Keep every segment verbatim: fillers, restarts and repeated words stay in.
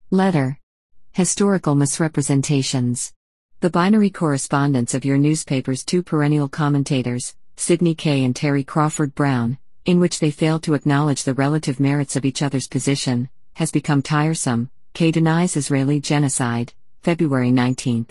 Letter. Historical misrepresentations. The binary correspondence of your newspaper's two perennial commentators, Sidney Kay and Terry Crawford Brown, in which they fail to acknowledge the relative merits of each other's position, has become tiresome. Kay denies Israeli genocide, February nineteenth.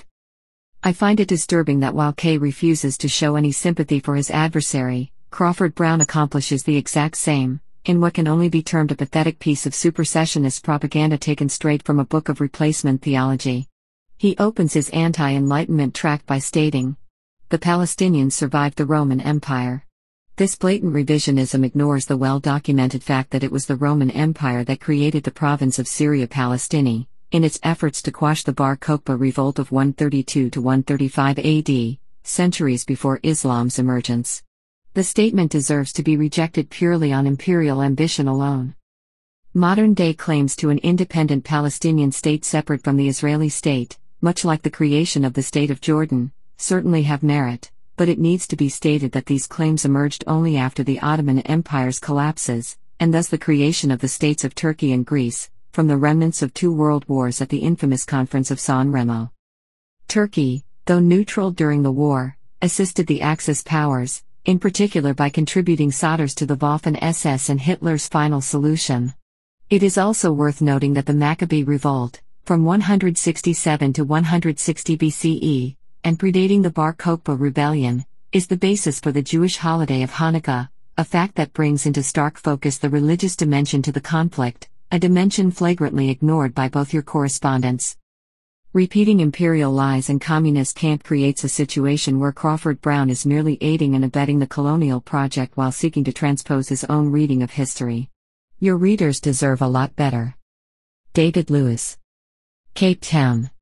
I find it disturbing that while Kay refuses to show any sympathy for his adversary, Crawford Brown accomplishes the exact same, in what can only be termed a pathetic piece of supersessionist propaganda taken straight from a book of replacement theology. He opens his anti-Enlightenment tract by stating, "The Palestinians survived the Roman Empire." This blatant revisionism ignores the well-documented fact that it was the Roman Empire that created the province of Syria Palestine, in its efforts to quash the Bar Kokhba revolt of one thirty-two to one thirty-five A D, centuries before Islam's emergence. The statement deserves to be rejected purely on imperial ambition alone. Modern-day claims to an independent Palestinian state separate from the Israeli state, much like the creation of the State of Jordan, certainly have merit, but it needs to be stated that these claims emerged only after the Ottoman Empire's collapses, and thus the creation of the states of Turkey and Greece, from the remnants of two world wars at the infamous Conference of San Remo. Turkey, though neutral during the war, assisted the Axis powers, in particular by contributing soldiers to the Waffen S S and Hitler's final solution. It is also worth noting that the Maccabee Revolt, from one sixty-seven to one sixty B C E, and predating the Bar Kokhba Rebellion, is the basis for the Jewish holiday of Hanukkah, a fact that brings into stark focus the religious dimension to the conflict, a dimension flagrantly ignored by both your correspondents. Repeating imperial lies and communist cant creates a situation where Crawford Brown is merely aiding and abetting the colonial project while seeking to transpose his own reading of history. Your readers deserve a lot better. David Lewis. Cape Town.